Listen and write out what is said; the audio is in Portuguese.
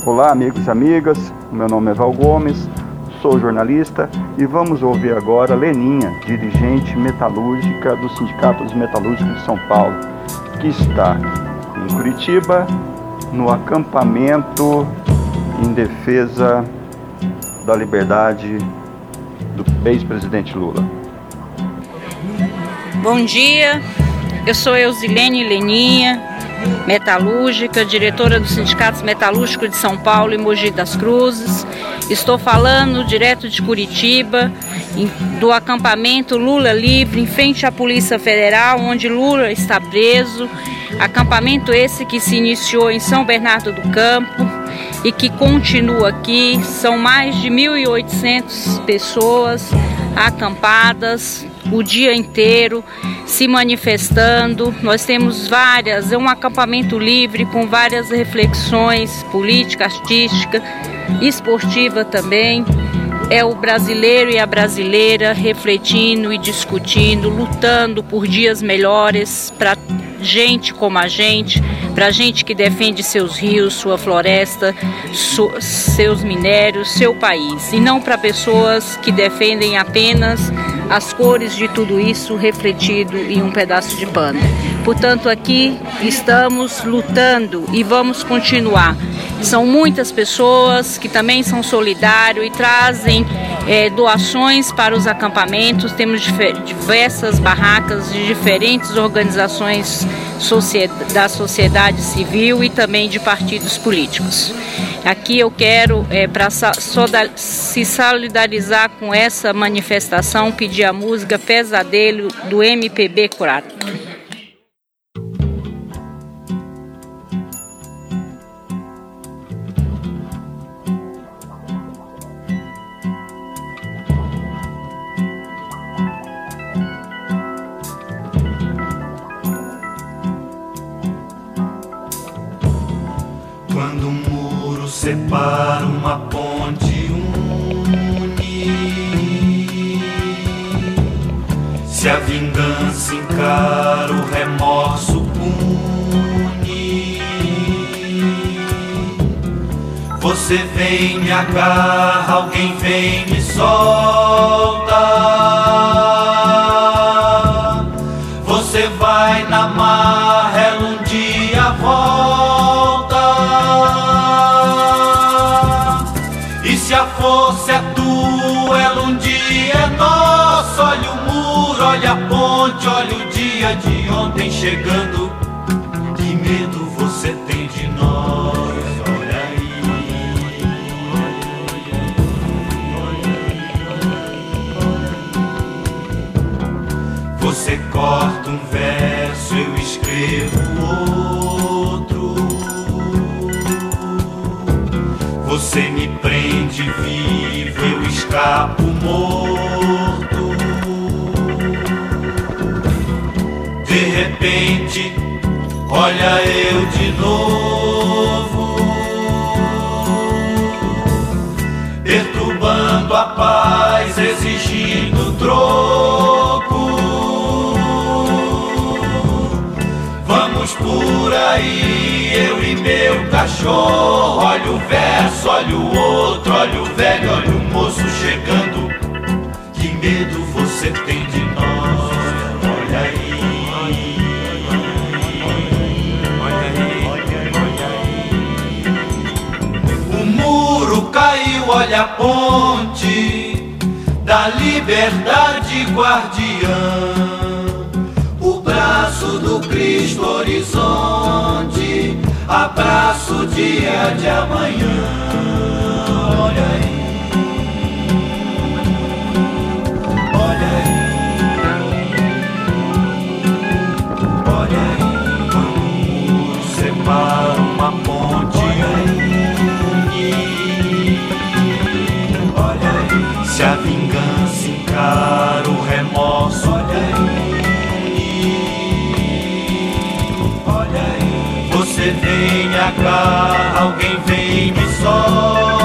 Olá, amigos e amigas, meu nome é Val Gomes, sou jornalista e vamos ouvir agora Leninha, dirigente metalúrgica do Sindicato dos Metalúrgicos de São Paulo, que está em Curitiba, no acampamento em defesa da liberdade do ex-presidente Lula. Bom dia, eu sou Eusilene Leninha, metalúrgica, diretora dos Sindicatos Metalúrgicos de São Paulo e Mogi das Cruzes. Estou falando direto de Curitiba, do acampamento Lula Livre, em frente à Polícia Federal, onde Lula está preso. Acampamento esse que se iniciou em São Bernardo do Campo e que continua aqui. São mais de 1.800 pessoas acampadas o dia inteiro, se manifestando. Nós temos é um acampamento livre com várias reflexões política, artística, esportiva também. É o brasileiro e a brasileira refletindo e discutindo, lutando por dias melhores para gente como a gente, para gente que defende seus rios, sua floresta, seus minérios, seu país, e não para pessoas que defendem apenas as cores de tudo isso refletido em um pedaço de pano. Portanto, aqui estamos lutando e vamos continuar. São muitas pessoas que também são solidários e trazem doações para os acampamentos. Temos diversas barracas de diferentes organizações da sociedade civil e também de partidos políticos. Aqui eu quero, para se solidarizar com essa manifestação, pedir a música Pesadelo do MPB Crato. Quando um muro separa, uma ponte une. Se a vingança encara, o remorso pune. Você vem, me agarra, alguém vem, me solta. Você vai na marra, ela um dia volta. E se a força é tua, ela um dia é nossa. Olha o muro, olha a ponte, olha o dia de ontem chegando. Que medo você tem de nós? Olha aí. Você corta um verso, eu escrevo outro. Você me prende vivo, eu escapo morto. De repente, olha eu de novo, perturbando a paz, exigindo troco. Vamos por aí, eu e meu cachorro. Olha o verso, olha o outro, olha o velho, olha o moço chegando. Que medo você tem de nós? Olha aí. O muro caiu, olha a ponte da liberdade guardiã. O braço do Cristo horizonte, abraço o dia de amanhã. Olha aí, olha aí, olha aí. Quando o muro separa, uma ponte une. Olha aí, se a vingança encara, o remorso. Olha aí. Você vem, me agarra, alguém vem, me solta.